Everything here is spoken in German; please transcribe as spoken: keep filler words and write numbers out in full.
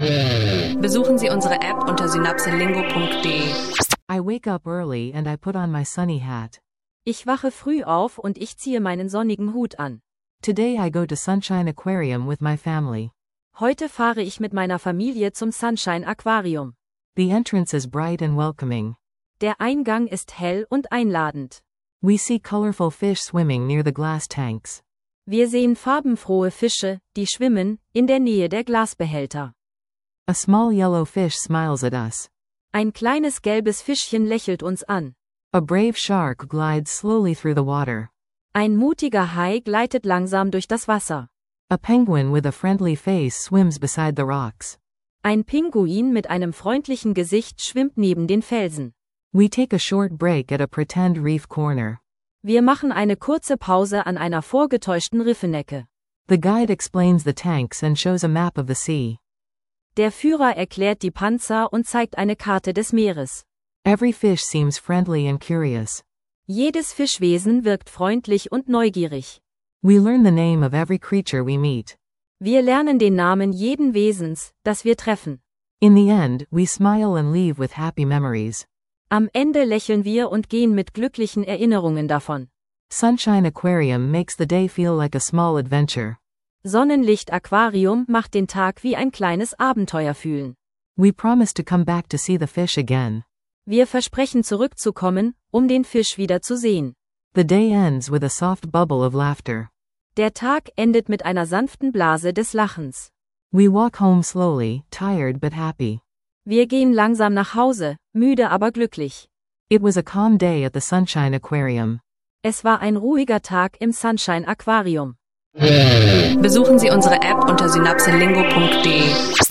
Besuchen Sie unsere App unter synapselingo punkt de. I wake up early and I put on my sunny hat. Ich wache früh auf und ich ziehe meinen sonnigen Hut an. Today I go to Sunshine Aquarium with my family. Heute fahre ich mit meiner Familie zum Sunshine Aquarium. The entrance is bright and welcoming. Der Eingang ist hell und einladend. We see colorful fish swimming near the glass tanks. Wir sehen farbenfrohe Fische, die schwimmen, in der Nähe der Glasbehälter. A small yellow fish smiles at us. Ein kleines gelbes Fischchen lächelt uns an. A brave shark glides slowly through the water. Ein mutiger Hai gleitet langsam durch das Wasser. A penguin with a friendly face swims beside the rocks. Ein Pinguin mit einem freundlichen Gesicht schwimmt neben den Felsen. We take a short break at a pretend reef corner. Wir machen eine kurze Pause an einer vorgetäuschten Riffenecke. The guide explains the tanks and shows a map of the sea. Der Führer erklärt die Panzer und zeigt eine Karte des Meeres. Every fish seems friendly and curious. Jedes Fischwesen wirkt freundlich und neugierig. We learn the name of every creature we meet. Wir lernen den Namen jeden Wesens, das wir treffen. In the end, we smile and leave with happy memories. Am Ende lächeln wir und gehen mit glücklichen Erinnerungen davon. Sunshine Aquarium makes the day feel like a small adventure. Sonnenlicht Aquarium macht den Tag wie ein kleines Abenteuer fühlen. We promise to come back to see the fish again. Wir versprechen zurückzukommen, um den Fisch wieder zu sehen. The day ends with a soft bubble of laughter. Der Tag endet mit einer sanften Blase des Lachens. We walk home slowly, tired but happy. Wir gehen langsam nach Hause, müde aber glücklich. It was a calm day at the Sunshine Aquarium. Es war ein ruhiger Tag im Sunshine Aquarium. Besuchen Sie unsere App unter synapselingo punkt de.